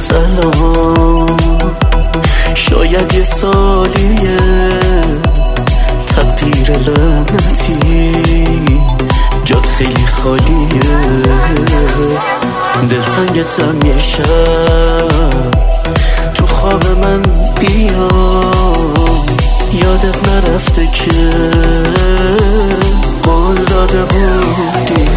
سلام. شاید یه سالیه تقدیر لعنتی جات خیلی خالیه. دلتنگتم یه شب تو خواب من بیا، یادت نرفته که قول داده بودی.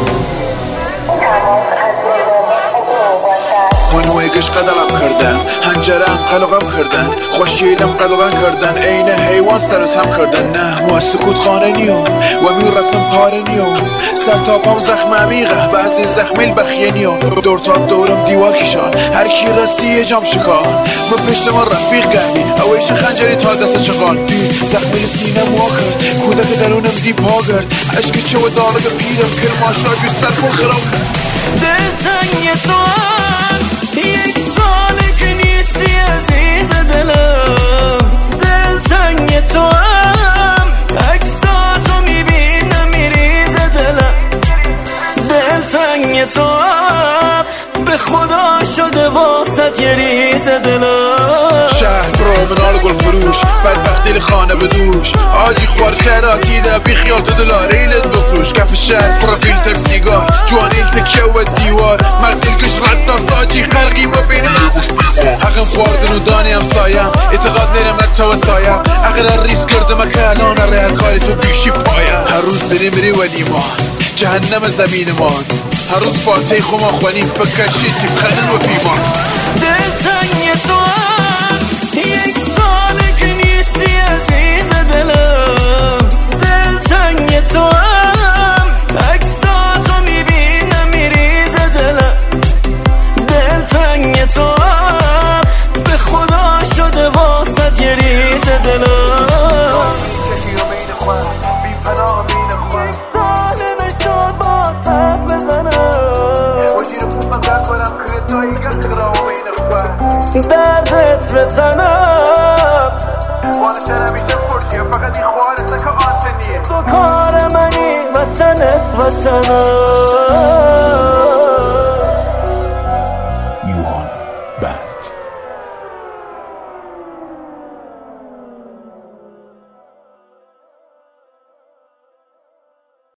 منویگش قدمم کردن، هنجرم قلقم کردن، خوشیلم قلقم کردن، عین حیوان سرتم کردن. نه مو از سکوت خانه نیوم و میرسم پاره نیوم. سر تا پام زخم عمیقه، بعضی زخمیل بخیه نیوم. دور تا دورم دیوار کشان، هر کی رسی یه جام شکان. با پشت ما رفیق گردی، اویش خنجری تا دست چقان. دی زخمیل سینم وا کرد، کودک درونم دی پا کرد. عشق چه و دالگ پیرم کرماشا جو سر کن خراب کرد. دلتنگ تو یک ساله که نیستی عزیز دلم. دلتنگ تو هم عکساتو میبینم میریز دلم. دلتنگ تو هم به خدا شده واسط یه ریز دلم. شهر پرومنال گل فروش، بدبخت دل خانه به دوش. آجی خوار شهراتی ده بی خیال تو دلاره ایلت بفروش. کف شهر پر فیلتر سیگار، جوانیل تکیه و دیوار. مغزیل کش رد داست آجی خرقی ما بین حقم خواردن و دانی هم سایم. اعتقاد نرم نتا و سایم، اگر ریس کردم که الان اره هر کاری تو بیشی پایم. هر روز داری میری ولی ما جهنم زمین ما. هر روز فاتح خما خوانیم بکشی تیم خنن و پیمان. دلتنگ تو یک ساله که نیستی عزیز دلم. دلتنگ تو هم عکساتو میبینم میریز دلم. دلتنگ تو هم به خدا شده واسط یه ریز دلم. ساله نشد با تف بزنم، دردت به تنم. تو کار منی وطنت وطنم.